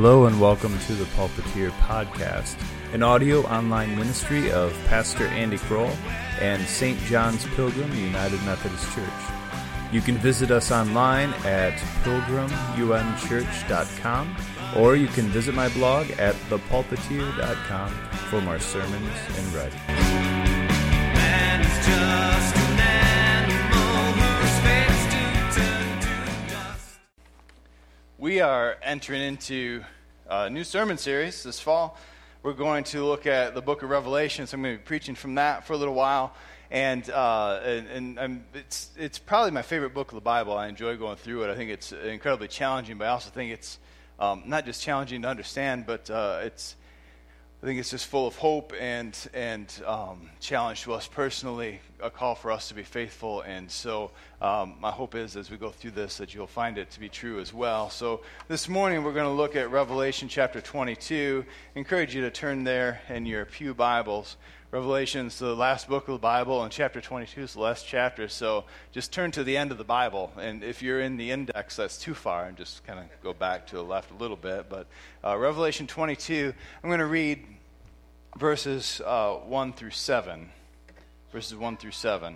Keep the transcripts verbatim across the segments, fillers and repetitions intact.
Hello and welcome to the Pulpiteer Podcast, an audio online ministry of Pastor Andy Kroll and Saint John's Pilgrim United Methodist Church. You can visit us online at pilgrim u m church dot com, or you can visit my blog at the pulpiteer dot com for more sermons and writing. Man is just an animal whose fates do turn to dust. We are entering into a new sermon series this fall. We're going to look at the book of Revelation, so I'm going to be preaching from that for a little while. And uh, and, and I'm, it's it's probably my favorite book of the Bible. I enjoy going through it. I think it's incredibly challenging, but I also think it's um, not just challenging to understand, but uh, it's I think it's just full of hope and and um, challenge to us personally, a call for us to be faithful. And so um, my hope is as we go through this that you'll find it to be true as well. So this morning we're going to look at Revelation chapter twenty-two. I encourage you to turn there in your pew Bibles. Revelation's the last book of the Bible, and chapter twenty-two is the last chapter, so just turn to the end of the Bible. And if you're in the index, that's too far, and just kind of go back to the left a little bit. But uh, Revelation twenty-two, I'm going to read verses uh, one through seven. Verses one through seven.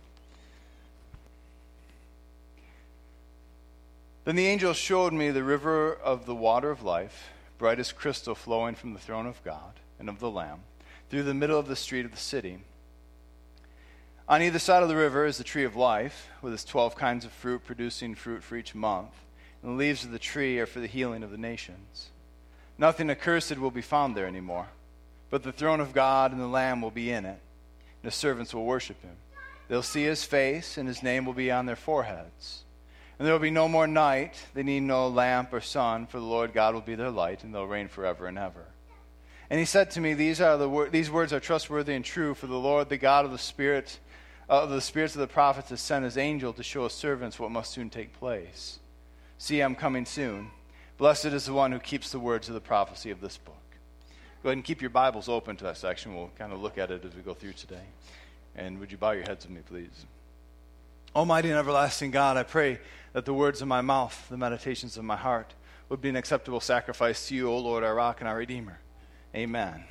Then the angel showed me the river of the water of life, bright as crystal, flowing from the throne of God and of the Lamb, through the middle of the street of the city. On either side of the river is the tree of life, with its twelve kinds of fruit, producing fruit for each month. And the leaves of the tree are for the healing of the nations. Nothing accursed will be found there anymore, but the throne of God and the Lamb will be in it, and the servants will worship him. They'll see his face, and his name will be on their foreheads. And there will be no more night. They need no lamp or sun, for the Lord God will be their light, and they'll reign forever and ever. And he said to me, These are the wor- these words are trustworthy and true, for the Lord, the God of the Spirit, uh, of the spirits of the prophets, has sent his angel to show his servants what must soon take place. See, I'm coming soon. Blessed is the one who keeps the words of the prophecy of this book. Go ahead and keep your Bibles open to that section. We'll kind of look at it as we go through today. And would you bow your heads with me, please? Almighty and everlasting God, I pray that the words of my mouth, the meditations of my heart, would be an acceptable sacrifice to you, O Lord, our rock and our Redeemer. Amen.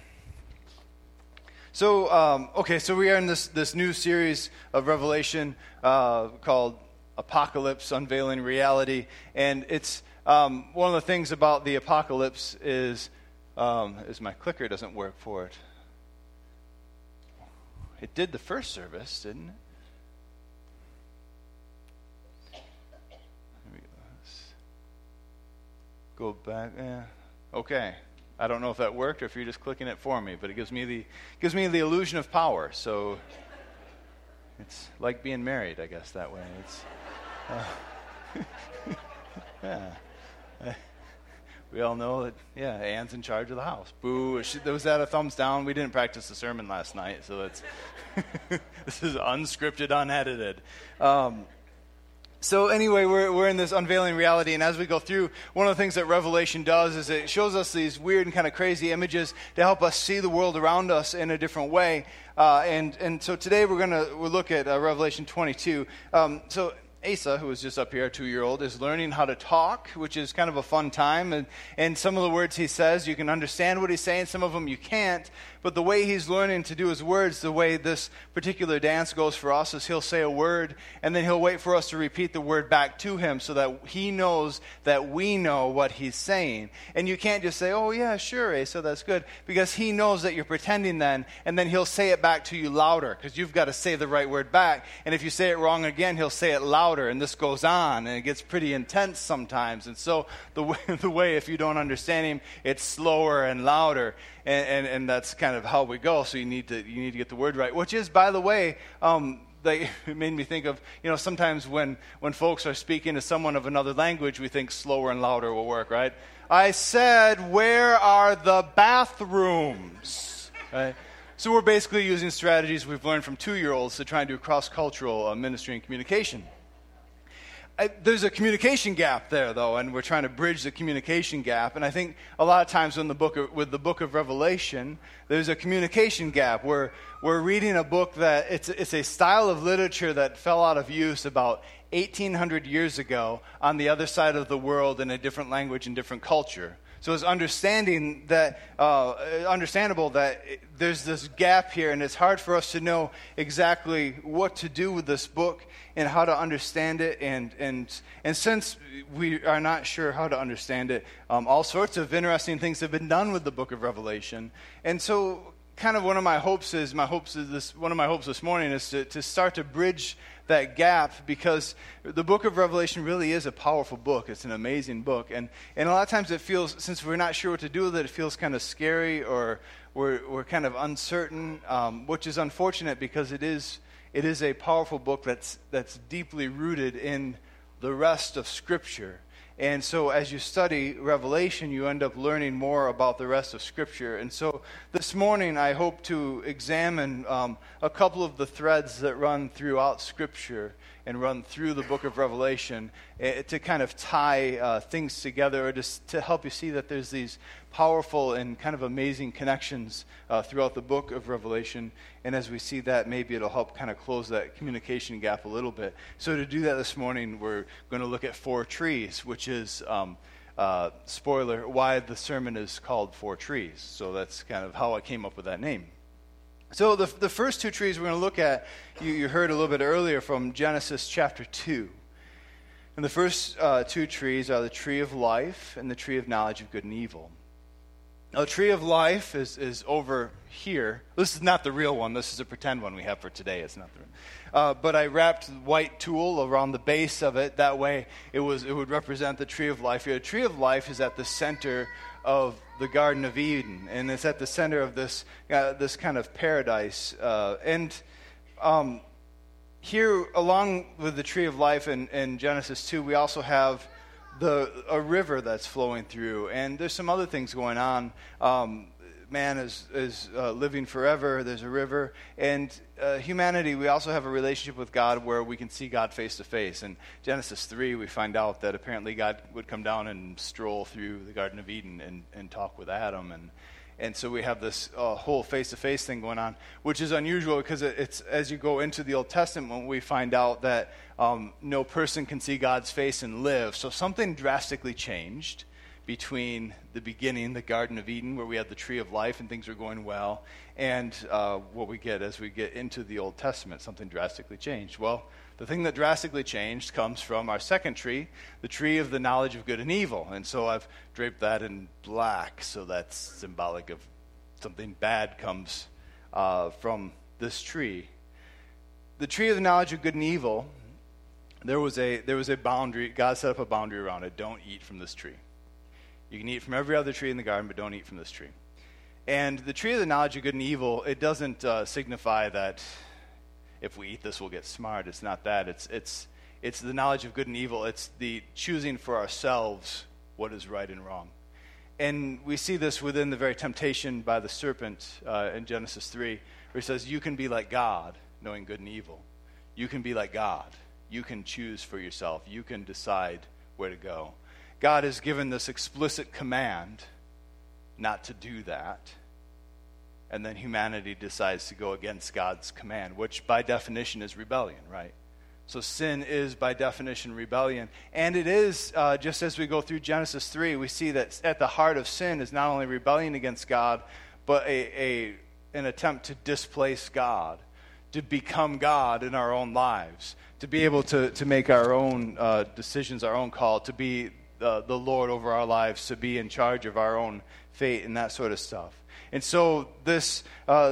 So, um, okay, so we are in this, this new series of Revelation uh, called Apocalypse, Unveiling Reality. And it's um, one of the things about the apocalypse is, um, is my clicker doesn't work for it. It did the first service, didn't it? Let's go back. Yeah. Okay. I don't know if that worked or if you're just clicking it for me, but it gives me the gives me the illusion of power. So it's like being married, I guess, that way. It's uh, yeah. Uh, we all know that. Yeah, Anne's in charge of the house. Boo! She, was that a thumbs down? We didn't practice the sermon last night, so that's this is unscripted, unedited. Um, So anyway, we're we're in this unveiling reality, and as we go through, one of the things that Revelation does is it shows us these weird and kind of crazy images to help us see the world around us in a different way. Uh, and and so today we're gonna we'll look at uh, Revelation twenty-two. Um, so Asa, who was just up here, a two-year-old, is learning how to talk, which is kind of a fun time. And, and some of the words he says, you can understand what he's saying. Some of them you can't. But the way he's learning to do his words, the way this particular dance goes for us, is he'll say a word, and then he'll wait for us to repeat the word back to him so that he knows that we know what he's saying. And you can't just say, oh, yeah, sure, Asa, that's good, because he knows that you're pretending then, and then he'll say it back to you louder, because you've got to say the right word back. And if you say it wrong again, he'll say it louder, and this goes on, and it gets pretty intense sometimes. And so the way, the way if you don't understand him, it's slower and louder. And, and and that's kind of how we go. So you need to you need to get the word right. Which is, by the way, um, they, it made me think of, you know, sometimes when, when folks are speaking to someone of another language, we think slower and louder will work, right? I said, where are the bathrooms? Right? So we're basically using strategies we've learned from two-year-olds to try and do cross-cultural uh, ministry and communication. I, there's a communication gap there, though, and we're trying to bridge the communication gap. And I think a lot of times in the book of, with the book of Revelation, there's a communication gap. We're we're reading a book that it's it's a style of literature that fell out of use about eighteen hundred years ago on the other side of the world in a different language and different culture. So it's understanding that, uh, understandable that there's this gap here, and it's hard for us to know exactly what to do with this book and how to understand it. And and and since we are not sure how to understand it, um, all sorts of interesting things have been done with the book of Revelation. And so, kind of one of my hopes is my hopes is this. One of my hopes this morning is to to start to bridge that gap, because the book of Revelation really is a powerful book. It's an amazing book. And, and a lot of times it feels, since we're not sure what to do with it, it feels kind of scary, or we're, we're kind of uncertain, um, which is unfortunate, because it is it is a powerful book that's that's deeply rooted in the rest of Scripture. And so as you study Revelation, you end up learning more about the rest of Scripture. And so this morning, I hope to examine um, a couple of the threads that run throughout Scripture and run through the book of Revelation, uh, to kind of tie uh, things together, or just to help you see that there's these powerful and kind of amazing connections uh, throughout the book of Revelation. And as we see that, maybe it'll help kind of close that communication gap a little bit. So to do that this morning, we're going to look at four trees, which is, um, uh, spoiler, why the sermon is called Four Trees. So that's kind of how I came up with that name. So the the first two trees we're going to look at, you, you heard a little bit earlier from Genesis chapter two. And the first uh, two trees are the tree of life and the tree of knowledge of good and evil. Now, the tree of life is, is over here. This is not the real one. This is a pretend one we have for today. It's not the real. Uh, but I wrapped white tulle around the base of it. That way it was it would represent the tree of life here. The tree of life is at the center of the Garden of Eden, and it's at the center of this uh, this kind of paradise. Uh, and um, here, along with the tree of life in, in Genesis two, we also have the a river that's flowing through, and there's some other things going on. Um, man is is uh, living forever. There's a river, and uh, humanity. We also have a relationship with God where we can see God face to face. In Genesis three, we find out that apparently God would come down and stroll through the Garden of Eden and, and talk with Adam, and and so we have this uh, whole face to face thing going on, which is unusual, because it, it's as you go into the Old Testament, we find out that um, no person can see God's face and live. So something drastically changed between the beginning, the Garden of Eden, where we had the tree of life and things were going well, and uh, what we get as we get into the Old Testament. Something drastically changed. Well, the thing that drastically changed comes from our second tree, the tree of the knowledge of good and evil. And so I've draped that in black, so that's symbolic of something bad comes uh, from this tree. The tree of the knowledge of good and evil, there was a there was a boundary. God set up a boundary around it. Don't eat from this tree. You can eat from every other tree in the garden, but don't eat from this tree. And the tree of the knowledge of good and evil, it doesn't uh, signify that if we eat this, we'll get smart. It's not that. It's it's it's the knowledge of good and evil. It's the choosing for ourselves what is right and wrong. And we see this within the very temptation by the serpent uh, in Genesis three, where he says, you can be like God, knowing good and evil. You can be like God. You can choose for yourself. You can decide where to go. God has given this explicit command not to do that. And then humanity decides to go against God's command, which by definition is rebellion, right? So sin is by definition rebellion. And it is, uh, just as we go through Genesis three, we see that at the heart of sin is not only rebellion against God, but a, a an attempt to displace God, to become God in our own lives, to be able to, to make our own uh, decisions, our own call, to be uh, the Lord over our lives, to be in charge of our own fate and that sort of stuff. And so this, uh,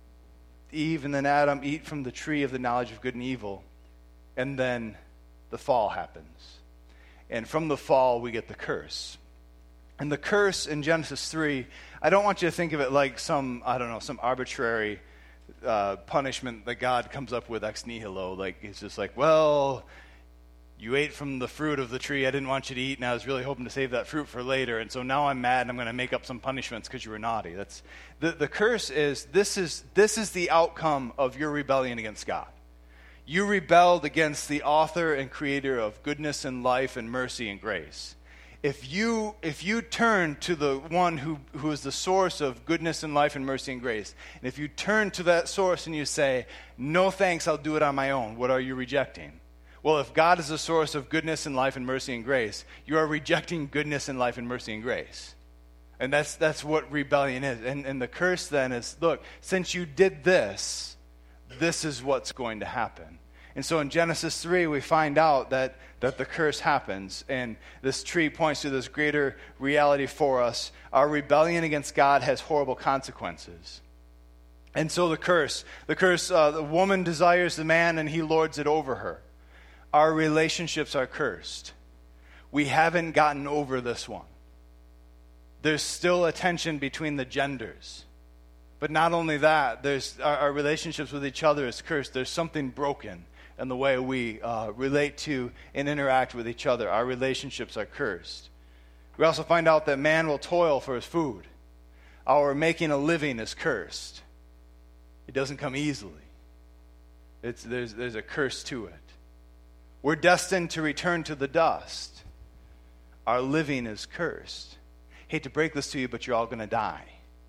Eve and then Adam eat from the tree of the knowledge of good and evil, and then the fall happens. And from the fall, we get the curse. And the curse in Genesis three, I don't want you to think of it like some, I don't know, some arbitrary uh, punishment that God comes up with ex nihilo. Like, it's just like, well, you ate from the fruit of the tree I didn't want you to eat, and I was really hoping to save that fruit for later, and so now I'm mad and I'm going to make up some punishments because you were naughty. That's the, the curse is this is this is the outcome of your rebellion against God. You rebelled against the author and creator of goodness and life and mercy and grace. If you if you turn to the one who, who is the source of goodness and life and mercy and grace, and if you turn to that source and you say, no thanks, I'll do it on my own, what are you rejecting? Well, if God is the source of goodness and life and mercy and grace, you are rejecting goodness and life and mercy and grace. And that's that's what rebellion is. And, and the curse then is, look, since you did this, this is what's going to happen. And so in Genesis three, we find out that, that the curse happens. And this tree points to this greater reality for us. Our rebellion against God has horrible consequences. And so the curse, the curse, uh, the woman desires the man and he lords it over her. Our relationships are cursed. We haven't gotten over this one. There's still a tension between the genders. But not only that, there's our, our relationships with each other is cursed. There's something broken in the way we uh, relate to and interact with each other. Our relationships are cursed. We also find out that man will toil for his food. Our making a living is cursed. It doesn't come easily. It's, there's, there's a curse to it. We're destined to return to the dust. Our living is cursed. Hate to break this to you, but you're all going to die.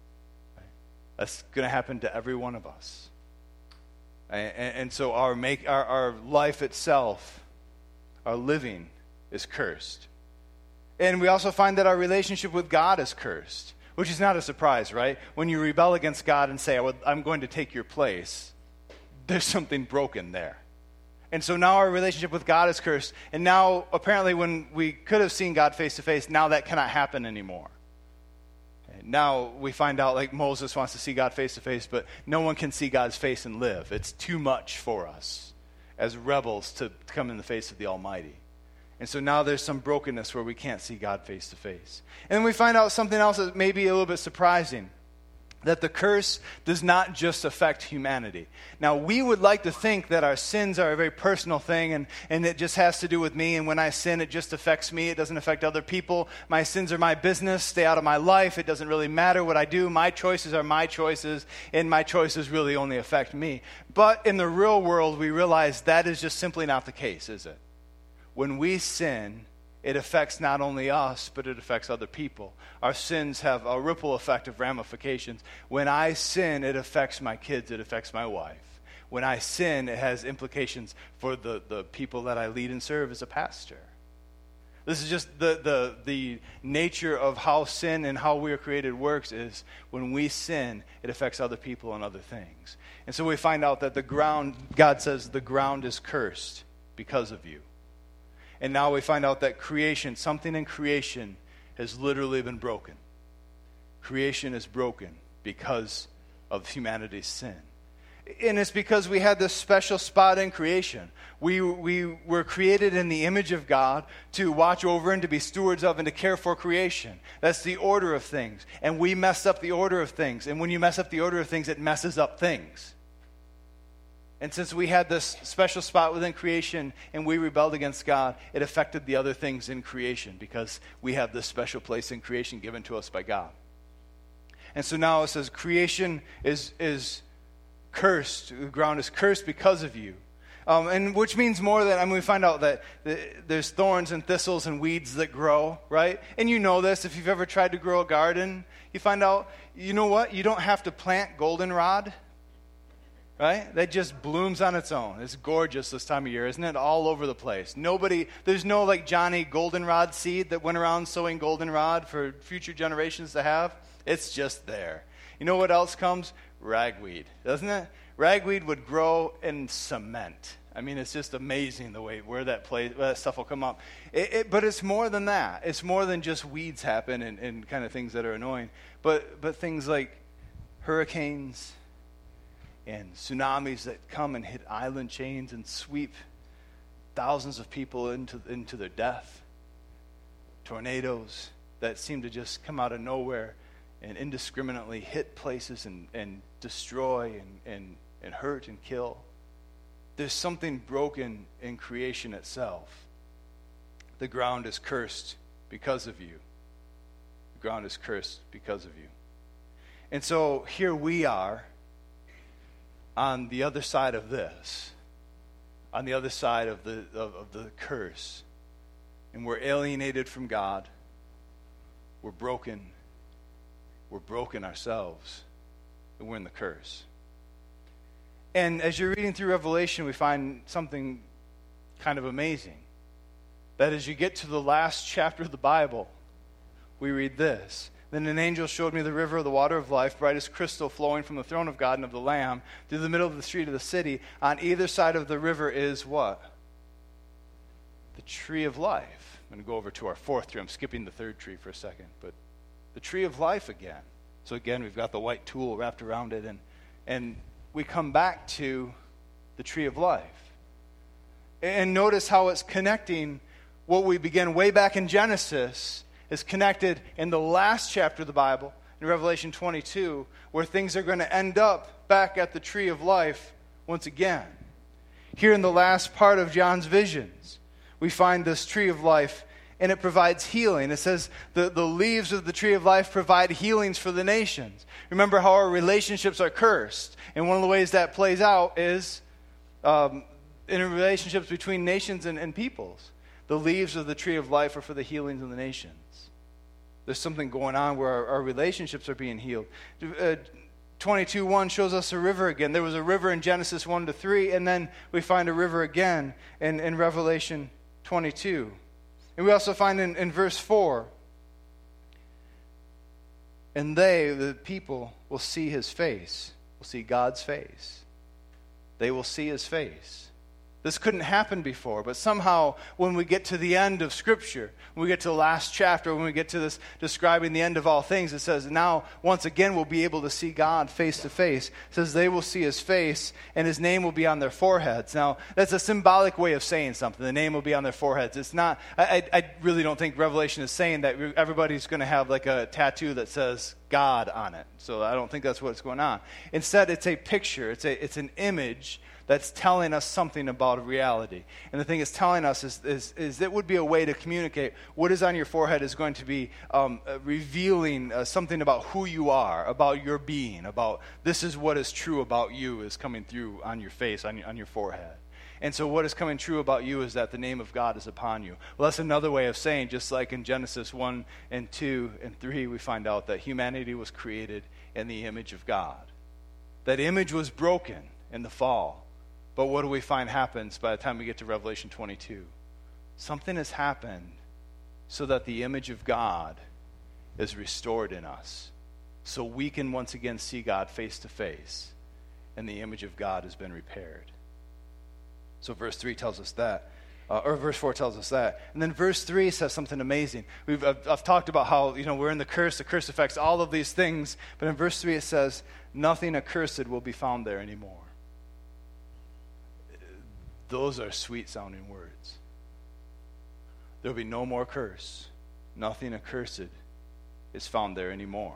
That's going to happen to every one of us. And, and so our, make, our, our life itself, our living, is cursed. And we also find that our relationship with God is cursed, which is not a surprise, right? When you rebel against God and say, I'm going to take your place, there's something broken there. And so now our relationship with God is cursed. And now, apparently, when we could have seen God face to face, now that cannot happen anymore. And now we find out, like Moses wants to see God face to face, but no one can see God's face and live. It's too much for us as rebels to come in the face of the Almighty. And so now there's some brokenness where we can't see God face to face. And then we find out something else that may be a little bit surprising. That the curse does not just affect humanity. Now, we would like to think that our sins are a very personal thing and, and it just has to do with me. And when I sin, it just affects me. It doesn't affect other people. My sins are my business. Stay out of my life. It doesn't really matter what I do. My choices are my choices, and my choices really only affect me. But in the real world, we realize that is just simply not the case, is it? When we sin, it affects not only us, but it affects other people. Our sins have a ripple effect of ramifications. When I sin, it affects my kids, it affects my wife. When I sin, it has implications for the, the people that I lead and serve as a pastor. This is just the, the, the nature of how sin and how we are created works is when we sin, it affects other people and other things. And so we find out that the ground, God says the ground is cursed because of you. And now we find out that creation, something in creation has literally been broken. Creation is broken because of humanity's sin. And it's because we had this special spot in creation. We, we were created in the image of God to watch over and to be stewards of and to care for creation. That's the order of things. And we messed up the order of things. And when you mess up the order of things, it messes up things. And since we had this special spot within creation and we rebelled against God, it affected the other things in creation because we have this special place in creation given to us by God. And so now it says creation is, is cursed. The ground is cursed because of you. Um, and which means more than, I mean, we find out that the, there's thorns and thistles and weeds that grow, right? And you know this, if you've ever tried to grow a garden, you find out, you know what? You don't have to plant goldenrod. Right? That just blooms on its own. It's gorgeous this time of year, isn't it? All over the place. Nobody, there's no like Johnny goldenrod seed that went around sowing goldenrod for future generations to have. It's just there. You know what else comes? Ragweed, doesn't it? Ragweed would grow in cement. I mean, it's just amazing the way where that place, where that stuff will come up. It, it, but it's more than that. It's more than just weeds happen and, and kind of things that are annoying. But but things like hurricanes and tsunamis that come and hit island chains and sweep thousands of people into, into their death. Tornadoes that seem to just come out of nowhere and indiscriminately hit places and, and destroy and, and, and hurt and kill. There's something broken in creation itself. The ground is cursed because of you. The ground is cursed because of you. And so here we are on the other side of this, on the other side of the of, of the curse, and we're alienated from God. We're broken. We're broken ourselves, and we're in the curse. And as you're reading through Revelation, we find something kind of amazing. That as you get to the last chapter of the Bible, we read this. Then an angel showed me the river of the water of life, bright as crystal, flowing from the throne of God and of the Lamb through the middle of the street of the city. On either side of the river is what? The tree of life. I'm going to go over to our fourth tree. I'm skipping the third tree for a second, but the tree of life again. So again, we've got the white tool wrapped around it, and and we come back to the tree of life. And notice how it's connecting what we began way back in Genesis is connected in the last chapter of the Bible, in Revelation twenty-two, where things are going to end up back at the tree of life once again. Here in the last part of John's visions, we find this tree of life, and it provides healing. It says the, the leaves of the tree of life provide healings for the nations. Remember how our relationships are cursed, and one of the ways that plays out is um, in relationships between nations and, and peoples. The leaves of the tree of life are for the healings of the nations. There's something going on where our, our relationships are being healed. Uh, twenty-two one shows us a river again. There was a river in Genesis one to three, and then we find a river again in, in Revelation twenty-two. And we also find in, in verse four, and they, the people, will see his face, will see God's face. They will see his face. This couldn't happen before, but somehow when we get to the end of Scripture, when we get to the last chapter, when we get to this describing the end of all things, it says now once again we'll be able to see God face to face. It says they will see his face and his name will be on their foreheads. Now that's a symbolic way of saying something. The name will be on their foreheads. It's not, I, I really don't think Revelation is saying that everybody's going to have like a tattoo that says God on it. So I don't think that's what's going on. Instead, it's a picture. It's a, it's an image that's telling us something about reality. And the thing it's telling us is, is, is it would be a way to communicate what is on your forehead is going to be um, uh, revealing uh, something about who you are, about your being, about this is what is true about you is coming through on your face, on your, on your forehead. And so what is coming true about you is that the name of God is upon you. Well, that's another way of saying, just like in Genesis one and two and three, we find out that humanity was created in the image of God. That image was broken in the fall. But what do we find happens by the time we get to Revelation twenty-two? Something has happened so that the image of God is restored in us. So we can once again see God face to face. And the image of God has been repaired. So verse three tells us that. Uh, or verse four tells us that. And then verse three says something amazing. We've, I've, I've talked about how, you know, we're in the curse. The curse affects all of these things. But in verse three it says, nothing accursed will be found there anymore. Those are sweet-sounding words. There will be no more curse. Nothing accursed is found there anymore.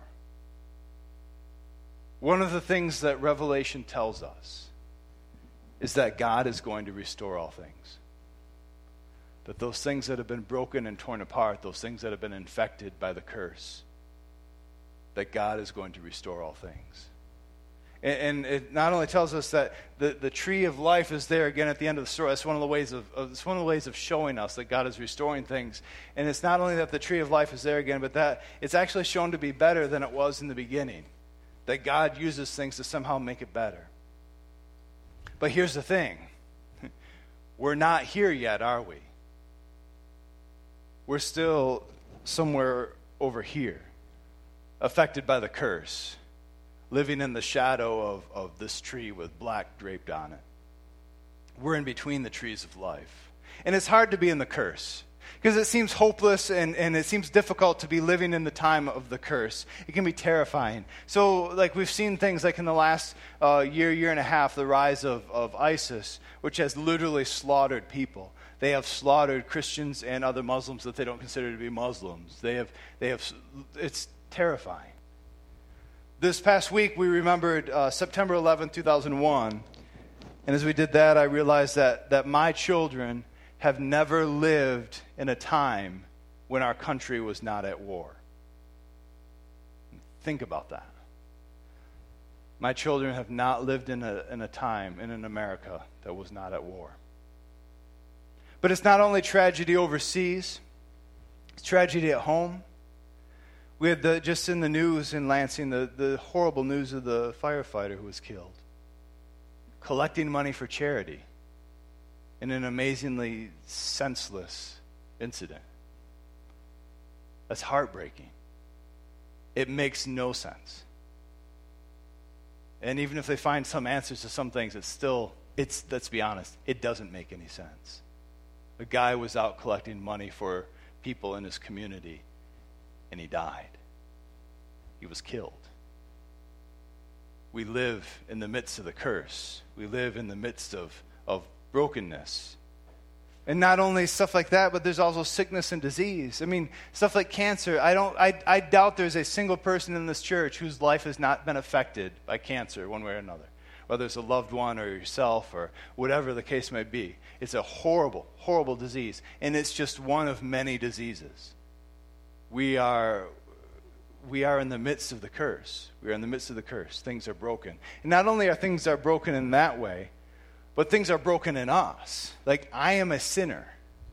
One of the things that Revelation tells us is that God is going to restore all things. That those things that have been broken and torn apart, those things that have been infected by the curse, that God is going to restore all things. And it not only tells us that the, the tree of life is there again at the end of the story. That's one of the ways of, of it's one of the ways of showing us that God is restoring things. And it's not only that the tree of life is there again, but that it's actually shown to be better than it was in the beginning. That God uses things to somehow make it better. But here's the thing. We're not here yet, are we? We're still somewhere over here, affected by the curse. Living in the shadow of, of this tree with black draped on it. We're in between the trees of life. And it's hard to be in the curse. Because it seems hopeless and, and it seems difficult to be living in the time of the curse. It can be terrifying. So, like, we've seen things like in the last uh, year, year and a half, the rise of, of ISIS, which has literally slaughtered people. They have slaughtered Christians and other Muslims that they don't consider to be Muslims. They have, they have, it's terrifying. This past week, we remembered uh, September eleventh, two thousand one. And as we did that, I realized that, that my children have never lived in a time when our country was not at war. Think about that. My children have not lived in a, in a time in an America that was not at war. But it's not only tragedy overseas, it's tragedy at home. We had the, just in the news in Lansing, the, the horrible news of the firefighter who was killed. Collecting money for charity in an amazingly senseless incident. That's heartbreaking. it makes no sense. And even if they find some answers to some things, it's still, it's, let's be honest, it doesn't make any sense. A guy was out collecting money for people in his community, and he died. He was killed. We live in the midst of the curse. We live in the midst of, of brokenness. And not only stuff like that, but there's also sickness and disease. I mean, stuff like cancer. I don't. I, I doubt there's a single person in this church whose life has not been affected by cancer one way or another. Whether it's a loved one or yourself or whatever the case may be. It's a horrible, horrible disease. And it's just one of many diseases. We are, we are in the midst of the curse. We are in the midst of the curse. Things are broken. And not only are things are broken in that way, but things are broken in us. Like, I am a sinner.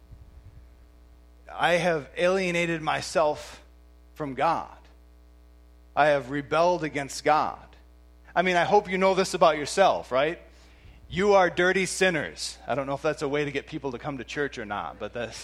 I have alienated myself from God. I have rebelled against God. I mean, I hope you know this about yourself, right? You are dirty sinners. I don't know if that's a way to get people to come to church or not, but that's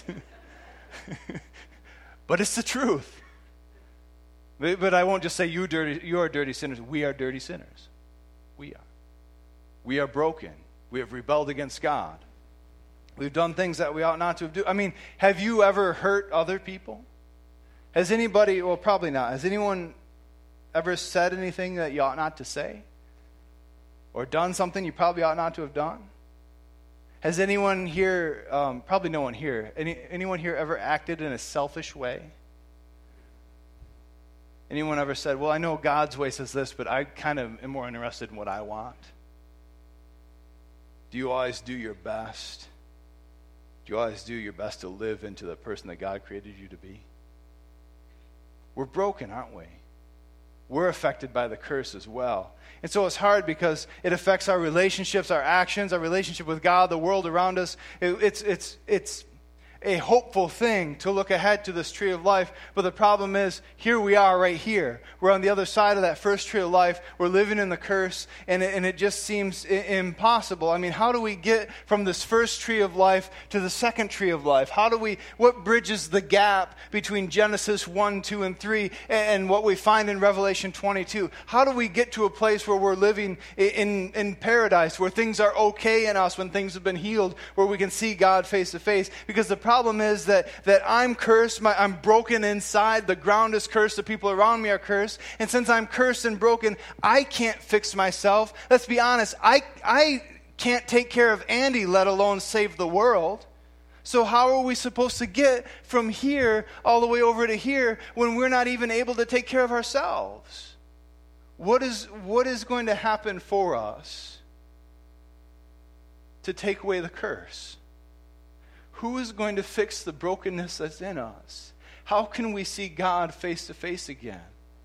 but it's the truth. But, but I won't just say you dirty you are dirty sinners. We are dirty sinners. We are. We are broken. We have rebelled against God. We've done things that we ought not to have done. I mean, have you ever hurt other people? Has anybody, well, probably not. Has anyone ever said anything that you ought not to say? Or done something you probably ought not to have done? Has anyone here, um, probably no one here, any, anyone here ever acted in a selfish way? Anyone ever said, well, I know God's way says this, but I kind of am more interested in what I want? Do you always do your best? Do you always do your best to live into the person that God created you to be? We're broken, aren't we? We're affected by the curse as well. And so it's hard because it affects our relationships, our actions, our relationship with God, the world around us. It, it's, it's, it's a hopeful thing to look ahead to this tree of life. But the problem is, here we are right here. We're on the other side of that first tree of life. We're living in the curse, and it, and it just seems I- impossible. I mean, how do we get from this first tree of life to the second tree of life? How do we, what bridges the gap between Genesis one, two, and three and, and what we find in Revelation twenty-two? How do we get to a place where we're living in, in paradise, where things are okay in us, when things have been healed, where we can see God face to face? Because the problem is that, that I'm cursed, my, I'm broken inside, the ground is cursed, the people around me are cursed, and since I'm cursed and broken, I can't fix myself. Let's be honest, I, I can't take care of Andy, let alone save the world. So how are we supposed to get from here all the way over to here when we're not even able to take care of ourselves? What is, what is going to happen for us to take away the curse? Who is going to fix the brokenness that's in us? How can we see God face to face again?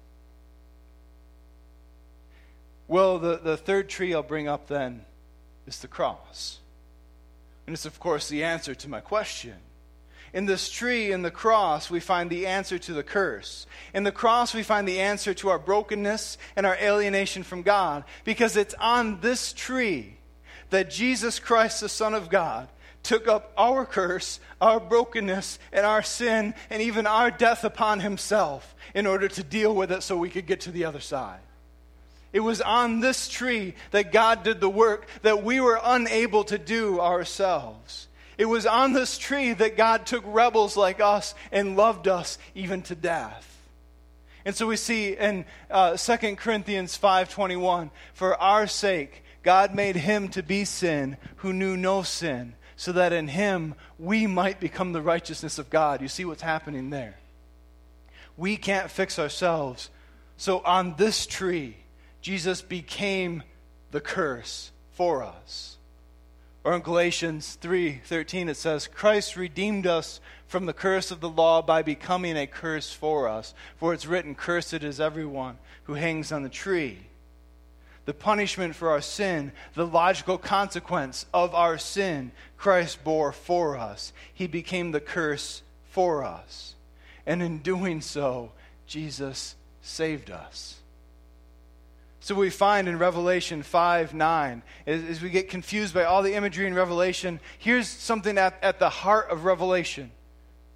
Well, the, the third tree I'll bring up then is the cross. And it's, of course, the answer to my question. In this tree, in the cross, we find the answer to the curse. In the cross, we find the answer to our brokenness and our alienation from God. Because it's on this tree that Jesus Christ, the Son of God, took up our curse, our brokenness, and our sin, and even our death upon himself in order to deal with it so we could get to the other side. It was on this tree that God did the work that we were unable to do ourselves. It was on this tree that God took rebels like us and loved us even to death. And so we see in uh, Second Corinthians five twenty-one, for our sake, God made him to be sin who knew no sin, so that in him we might become the righteousness of God. You see what's happening there? We can't fix ourselves. So on this tree, Jesus became the curse for us. Or in Galatians three thirteen, it says, Christ redeemed us from the curse of the law by becoming a curse for us. For it's written, cursed is everyone who hangs on the tree. The punishment for our sin, the logical consequence of our sin, Christ bore for us. He became the curse for us. And in doing so, Jesus saved us. So we find in Revelation five nine, as, as we get confused by all the imagery in Revelation, here's something at, at the heart of Revelation.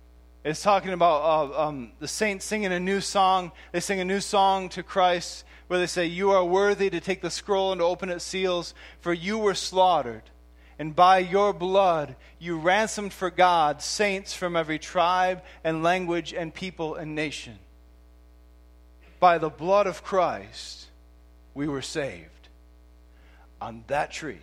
It's talking about uh, um, the saints singing a new song. They sing a new song to Christ where they say, "You are worthy to take the scroll and to open its seals, for you were slaughtered. And by your blood you ransomed for God saints from every tribe and language and people and nation." By the blood of Christ, we were saved. On that tree.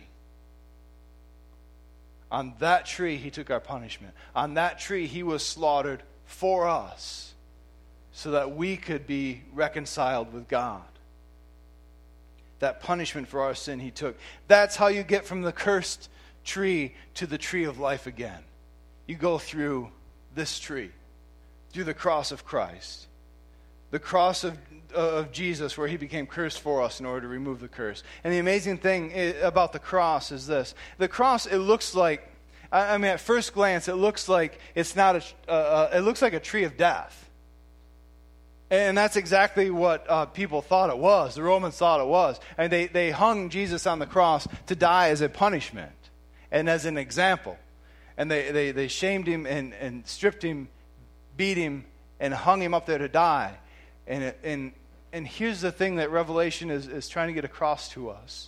On that tree, he took our punishment. On that tree, he was slaughtered for us so that we could be reconciled with God. That punishment for our sin he took. That's how you get from the cursed tree to the tree of life again. You go through this tree, through the cross of Christ. The cross of, uh, of Jesus where he became cursed for us in order to remove the curse. And the amazing thing is, about the cross is this. The cross, it looks like, I, I mean, at first glance, it looks like it's not a, uh, uh, it looks like a tree of death. And that's exactly what uh, people thought it was. The Romans thought it was. And they, they hung Jesus on the cross to die as a punishment and as an example. And they, they, they shamed him and, and stripped him, beat him, and hung him up there to die. And, it, and, and here's the thing that Revelation is, is trying to get across to us.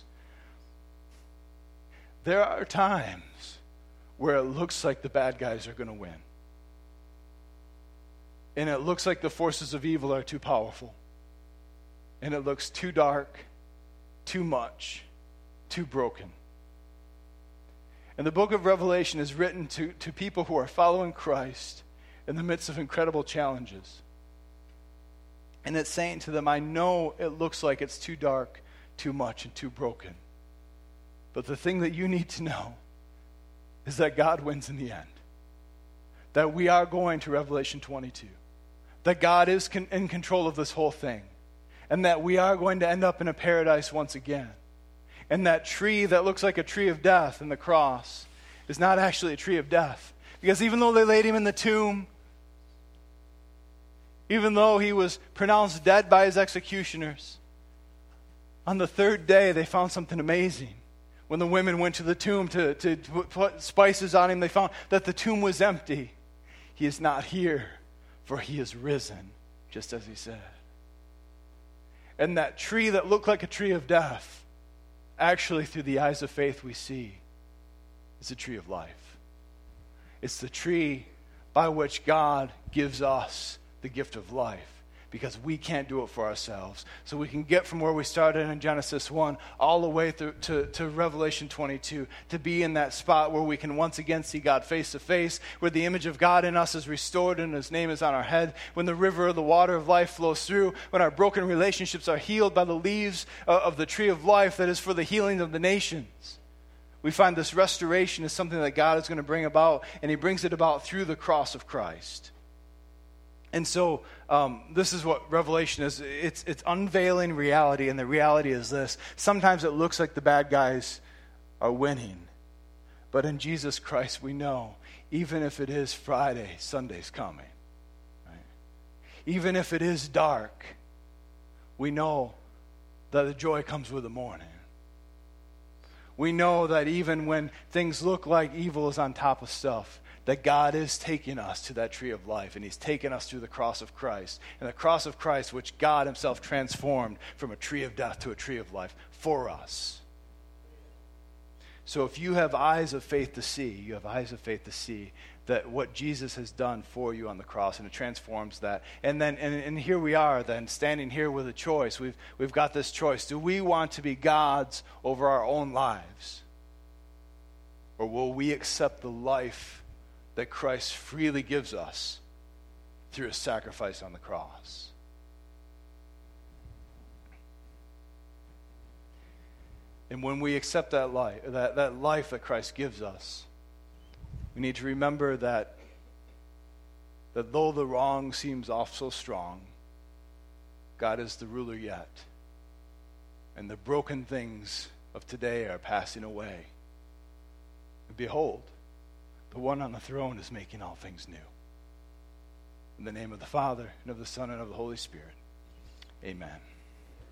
There are times where it looks like the bad guys are going to win. And it looks like the forces of evil are too powerful. And it looks too dark, too much, too broken. And the book of Revelation is written to, to people who are following Christ in the midst of incredible challenges. And it's saying to them, I know it looks like it's too dark, too much, and too broken. But the thing that you need to know is that God wins in the end. That we are going to Revelation twenty-two. That God is con- in control of this whole thing. And that we are going to end up in a paradise once again. And that tree that looks like a tree of death in the cross is not actually a tree of death. Because even though they laid him in the tomb, even though he was pronounced dead by his executioners, on the third day they found something amazing. When the women went to the tomb to, to put spices on him, they found that the tomb was empty. He is not here, for he is risen, just as he said. And that tree that looked like a tree of death, actually through the eyes of faith we see, is a tree of life. It's the tree by which God gives us the gift of life, because we can't do it for ourselves. So we can get from where we started in Genesis one all the way through to, to Revelation twenty-two, to be in that spot where we can once again see God face to face, where the image of God in us is restored and his name is on our head, when the river of the water of life flows through, when our broken relationships are healed by the leaves of the tree of life that is for the healing of the nations. We find this restoration is something that God is going to bring about, and he brings it about through the cross of Christ. And so um, this is what Revelation is. It's, it's unveiling reality, and the reality is this. Sometimes it looks like the bad guys are winning. But in Jesus Christ, we know, even if it is Friday, Sunday's coming. Right? Even if it is dark, we know that the joy comes with the morning. We know that even when things look like evil is on top of stuff, that God is taking us to that tree of life, and he's taken us through the cross of Christ. And the cross of Christ, which God himself transformed from a tree of death to a tree of life for us. So if you have eyes of faith to see, you have eyes of faith to see that what Jesus has done for you on the cross, and it transforms that. And then, and, and here we are then, standing here with a choice. We've, we've got this choice. Do we want to be gods over our own lives? Or will we accept the life that Christ freely gives us through his sacrifice on the cross? And when we accept that life, that, that life that Christ gives us, we need to remember that, that though the wrong seems off so strong, God is the ruler yet. And the broken things of today are passing away. And behold, the one on the throne is making all things new. In the name of the Father, and of the Son, and of the Holy Spirit. Amen.